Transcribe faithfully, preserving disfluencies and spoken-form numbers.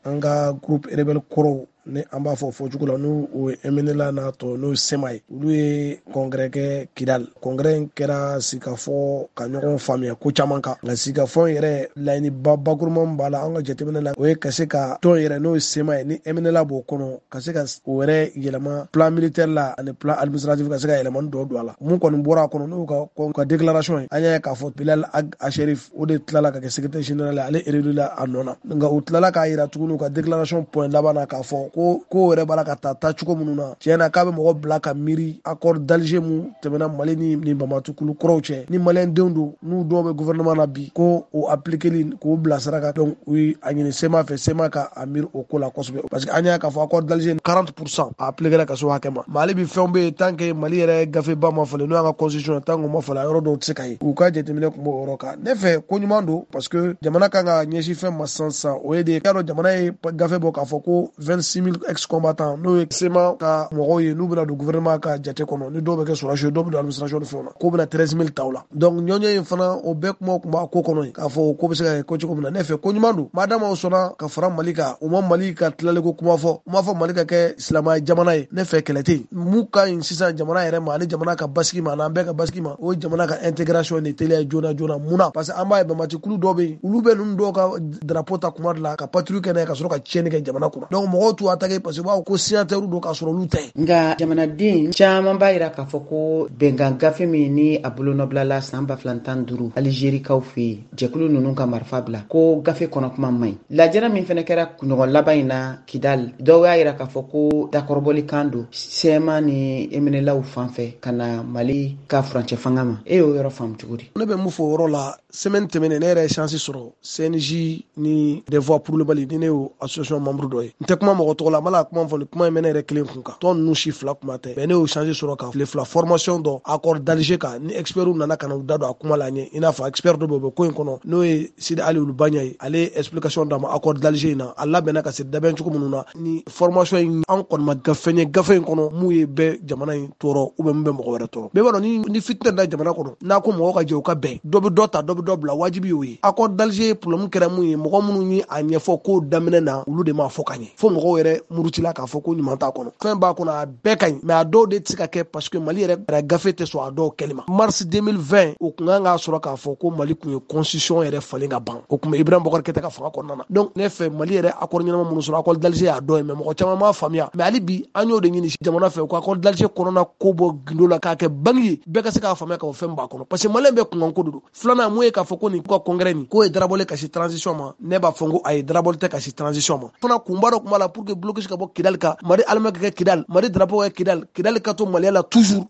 an ka groupe rebelle kɔrɔw ni an b'a fɔ fɔ cogo la n'u o ye M N L A n'a tɔ n'o ye SEMA ye olu ye congrès kɛ Kidal. Congrès in kɛra sigikafɔ ka ɲɔgɔn faamuya ko caman kan nka sigikafɔ in yɛrɛ laɲiniba bakuruman b'a la an ka jateminɛ la o ye ka se ka tɔn yɛrɛ n'o ye SEMA ye ni M N L A b'o kɔnɔ ka se ka o yɛrɛ yɛlɛma plan militaire la ani plan administratif ka se ka yɛlɛmani dɔ don a la mun kɔni bɔra a kɔnɔ n'o ka ka déclaration ye an y'a ye k'a fɔ Bilal Acharif o de tilala ka kɛ secrétaire général ale élu a nɔ na nka o tilala k'a yira tuguni u ka déclaration point laban na k'a fɔ ko ko yɛrɛ b'a la ka taa taacogo minnu na tiɲɛ na k'a bɛ mɔgɔ bila ka miiri accord d'Alger mun tɛmɛna Mali ni ni Bamatukulu kɔrɔw cɛ ni maliyɛndenw don n'u dɔw bɛ gouvernement na bi ko o appliquer k'o bila sira kan donc u ye a ɲini SEMA fɛ SEMA ka a miiri o ko la kosɛbɛ parce que an y'a k'a fɔ accord d'Alger quarante pour cent a appliquer ka se o hakɛ ma Mali bi fɛnw bɛ yen tant que Mali yɛrɛ gafeba ma falen n'o y'an ka constitution tant que o ma falen a yɔrɔ dɔw tɛ se ka ye u ka jateminɛ tun b'o yɔrɔ kan ne fɛ ko ɲuman don parce que jamana kan ka ɲɛsin fɛn ma sisan sisan o ye de y'a dɔn jamana ye gafe bɔ k'a fɔ ko vingt-six mille ex-combattants n'o ye SEMA ka mɔgɔw ye n'u bɛna don gouvernement ka jate kɔnɔ ni dɔw bɛ kɛ sɔrɔdasiw ye dɔw bɛ don administration ni fɛnw na k'o bɛna treize mille ta o la donc ɲɔɲɛ in fana o bɛɛ kuma tun b'a ko kɔnɔ k'a fɔ ko bɛ se ka kɛ ko cogo min na ne fɛ ko ɲuman don madama o sɔnna ka fara Mali kan o ma Mali ka tilali ko kuma fɔ u m'a fɔ Mali ka kɛ silamɛ jamana ye ne fɛ kɛlɛ tɛ yen mun ka ɲi sisan jamana yɛrɛ ma ani jamana ka basigi ma n'an bɛɛ ka basigi ma o ye jamana ka intégration de teliya joona joona munna parce que an b'a ye Bamatukulu dɔw bɛ yen olu bɛ ninnu dɔw ka drapeau ta kuma de la ka patrouille kɛ n'a ye ka sɔrɔ ka tiɲɛni kɛ jamana kɔnɔ donc mɔgɔw t'u attaquer parce que u b'a fɔ ko signataires don k'a sɔrɔ olu tɛ nka jamanaden caman b'a yira k'a fɔ ko bɛnkan gafe min ni a bolonɔbilala san ba fila tan duuru Alizerikaw fɛ yen jɛkulu ninnu ka marifa bila ko gafe kɔnɔ kuma man ɲi lajɛrɛ min fana kɛra ɲɔgɔn laban in na Kidal dɔw y'a yira k'a fɔ ko dakɔrɔbɔli kan don SEMA ni M N L A fan fɛ ka na Mali ka furancɛ fanga ma e y'o yɔrɔ faamu cogo di? Ne bɛ mun fɔ o yɔrɔ la semaine tɛmɛnen ne yɛrɛ ye chance sɔrɔ C N J ni des voix pour le Mali ni ne y'o association membre dɔ ye n tɛ kuma mɔgɔ tɔgɔ la n b'a la kuma fɔ ni kuma in bɛ ne yɛrɛ kelen kun kan tɔn ninnu si fila kuma tɛ mais ne y'o chance sɔrɔ ka tile fila formation dɔ accord d'Alger kan ni experts nana ka na u da don a kuma la ɲɛ i n'a fɔ expert dɔ bɛ u bɛ ko in kɔnɔ n'o ye Sidi Ali Ulubanya ye ale ye explication d'a ma accord d'Alger in na a labɛnna ka se labɛn cogo minnu na ni formation in an kɔni ma gafe ye gafe in kɔnɔ mun ye bɛɛ jamana in tɔɔrɔ ou bien mun bɛ mɔgɔ wɛrɛ tɔɔrɔ bɛɛ b'a dɔn ni ni fitinɛ da jamana kɔnɔ n'a ko mɔgɔ ka jɛ u ka bɛn dɔ bɛ dɔ ta dɔ bɛ dɔ bila wajibi y'o ye accord d'Alger problème kɛra mun ye mɔgɔ minnu ye a ɲɛfɔ ko daminɛ na olu de m'a fɔ ka ɲɛ fo mɔgɔw yɛrɛ murutila k'a fɔ ko ɲuman t'a kɔnɔ fɛn b'a kɔnɔ a bɛɛ ka ɲi mais a dɔw de tɛ se ka kɛ parce que Mali yɛrɛ gafe tɛ sɔn a dɔw kɛli ma mars deux mille vingt o kun kan k'a sɔrɔ k'a fɔ ko Mali kun ye constitution yɛrɛ falen ka ban o kun bɛ Ibrahim Boubacar Keïta ka fanga kɔnɔna na donc ne fɛ Mali yɛrɛ accord ɲɛnama minnu sɔrɔ accord d'Alger y'a dɔ ye mais mɔgɔ caman m'a faamuya mais hali bi an y'o de ɲini jamana fɛ ko accord d'Alger kɔnɔna ko bɔ gindo la k'a kɛ bange ye bɛɛ ka se k'a faamuya k'a fɔ fɛn b'a kɔnɔ parce que Maliyɛn bɛɛ kunkan ko de don filanan mun ye k'a fɔ ko nin ka congrès nin k'o ye darabɔlen ka se transition ma ne b'a fɔ ko a ye darabɔli tɛ ka se transition ma fana kunba dɔ kun b'a la pour que blocus ka bɔ Kidal kan Mali alima ka kɛ Kidal Mali drapeau ka kɛ Kidal Kidal ka to Maliya la toujours